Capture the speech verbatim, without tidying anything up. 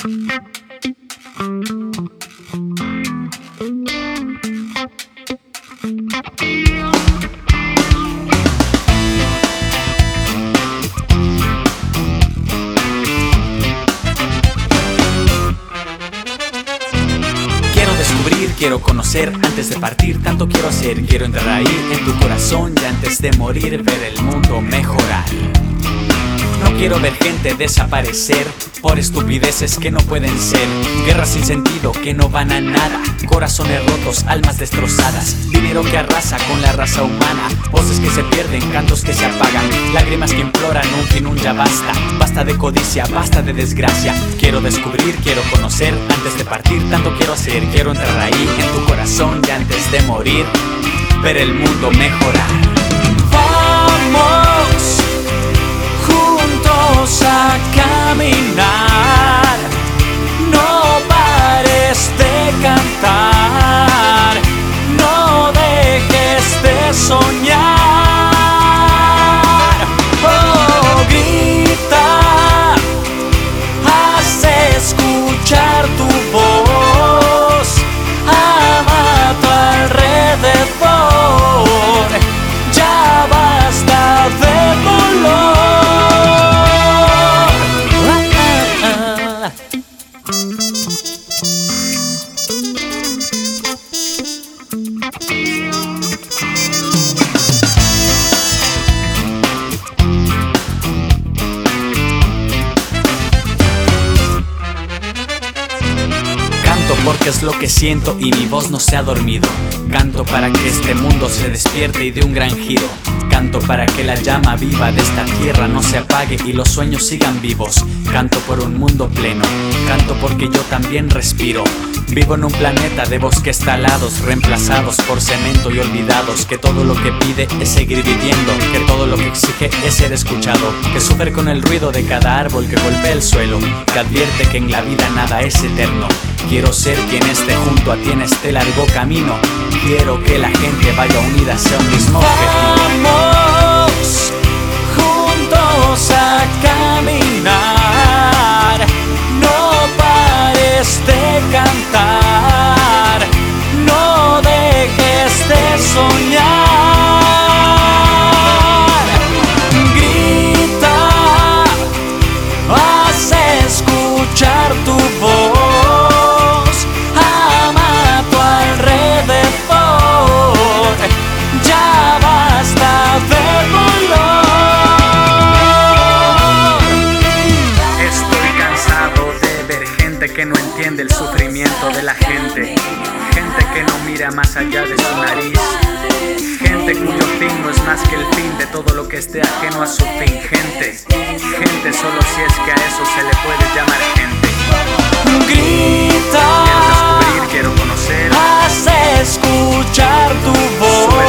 Quiero conocer antes de partir, tanto quiero hacer. Quiero entrar ahí en tu corazón y antes de morir ver el mundo mejorar. No quiero ver gente desaparecer por estupideces que no pueden ser. Guerras sin sentido que no van a nada. Corazones rotos, almas destrozadas. Dinero que arrasa con la raza humana. Voces que se pierden, cantos que se apagan. Lágrimas que imploran un fin, un ya basta. Basta de codicia, basta de desgracia. Quiero descubrir, quiero conocer antes de partir, tanto quiero hacer. Quiero entrar ahí en tu corazón y antes de morir ver el mundo mejorar. Vamos juntos a caminar, no pares de cantar, no dejes de soñar. Oh, grita, haz escuchar tu voz, ama a tu alrededor, ya basta de dolor. Porque es lo que siento y mi voz no se ha dormido. Canto para que este mundo se despierte y dé un gran giro. Canto para que la llama viva de esta tierra no se apague y los sueños sigan vivos. Canto por un mundo pleno, canto porque yo también respiro. Vivo en un planeta de bosques talados, reemplazados por cemento y olvidados. Que todo lo que pide es seguir viviendo, que todo lo que exige es ser escuchado. Que sufre con el ruido de cada árbol que golpea el suelo. Que advierte que en la vida nada es eterno. Quiero ser quien esté junto a ti en este largo camino. Quiero que la gente vaya unida hacia un mismo objetivo. Vamos juntos a caminar, no pares de cantar, no dejes de soñar. Grita, haz escuchar tu voz, ama a tu alrededor, ya basta de dolor. Estoy cansado de ver gente que no entiende el sufrimiento de la gente. Gente que no mira más allá de su nariz. Gente cuyo fin no es más que el fin de todo lo que esté ajeno a su fin. Gente, gente solo si es que a eso se le puede llamar gente. Grita, quiero descubrir, quiero conocer, haz escuchar tu voz.